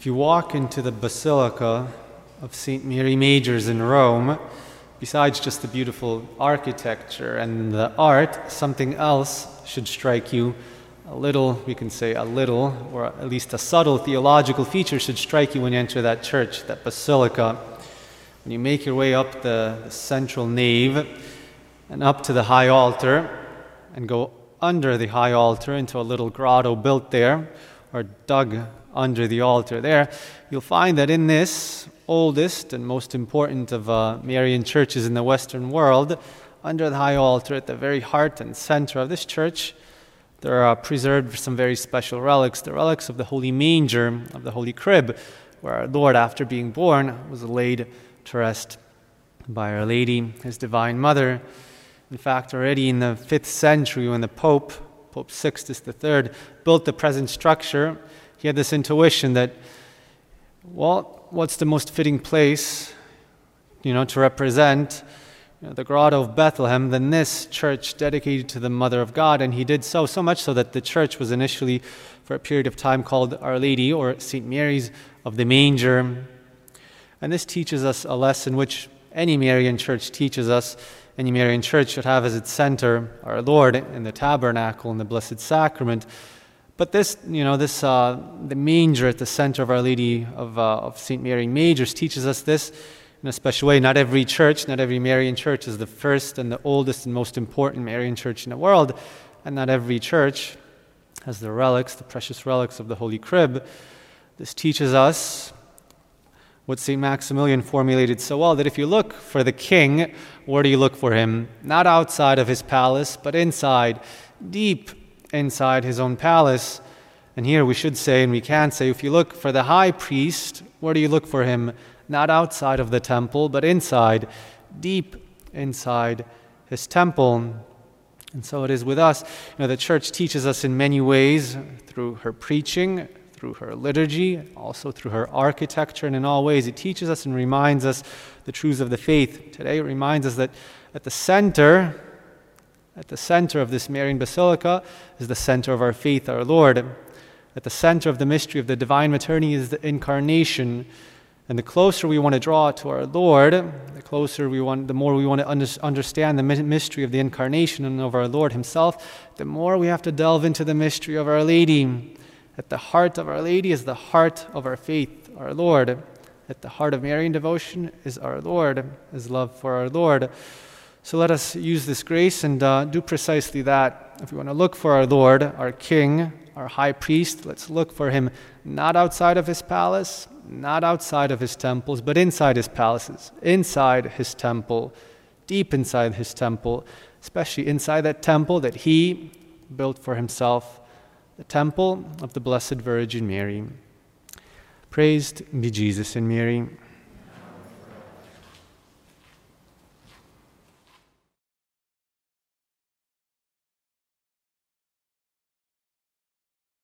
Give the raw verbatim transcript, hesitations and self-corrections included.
If you walk into the Basilica of Saint Mary Majors in Rome, besides just the beautiful architecture and the art, something else should strike you a little, we can say a little, or at least a subtle theological feature should strike you when you enter that church, that basilica. When you make your way up the, the central nave and up to the high altar and go under the high altar into a little grotto built there, or dug under the altar there, you'll find that in this oldest and most important of uh, Marian churches in the Western world, under the high altar at the very heart and center of this church, there are preserved some very special relics, the relics of the Holy Manger, of the Holy Crib, where our Lord, after being born, was laid to rest by Our Lady, His Divine Mother. In fact, already in the fifth century, when the Pope, Pope Sixtus the Third, built the present structure, he had this intuition that, well, what's the most fitting place, you know, to represent you know, the grotto of Bethlehem than this church dedicated to the Mother of God? And he did so, so much so that the church was initially, for a period of time, called Our Lady, or Saint Mary's of the Manger. And this teaches us a lesson which any Marian church teaches us. Any Marian church should have as its center our Lord in the tabernacle and the Blessed Sacrament. But this, you know, this uh, the manger at the center of Our Lady of, uh, of Saint Mary Majors teaches us this in a special way. Not every church, not every Marian church is the first and the oldest and most important Marian church in the world, and not every church has the relics, the precious relics of the Holy Crib. This teaches us what Saint Maximilian formulated so well, that if you look for the king, where do you look for him? Not outside of his palace, but inside, deep inside his own palace. And here we should say, and we can say, if you look for the high priest, where do you look for him? Not outside of the temple, but inside, deep inside his temple. And so it is with us. You know, the church teaches us in many ways, through her preaching, through her liturgy, also through her architecture, and in all ways it teaches us and reminds us the truths of the faith. Today it reminds us that at the center At the center of this Marian Basilica is the center of our faith, our Lord. At the center of the mystery of the Divine Maternity is the Incarnation. And the closer we want to draw to our Lord, the closer we want, the more we want to under, understand the mystery of the Incarnation and of our Lord Himself, the more we have to delve into the mystery of Our Lady. At the heart of Our Lady is the heart of our faith, our Lord. At the heart of Marian devotion is our Lord, His love for our Lord. So let us use this grace and uh, do precisely that. If we want to look for our Lord, our King, our High Priest, let's look for Him not outside of His palace, not outside of His temples, but inside His palaces, inside His temple, deep inside His temple, especially inside that temple that He built for Himself, the temple of the Blessed Virgin Mary. Praised be Jesus and Mary.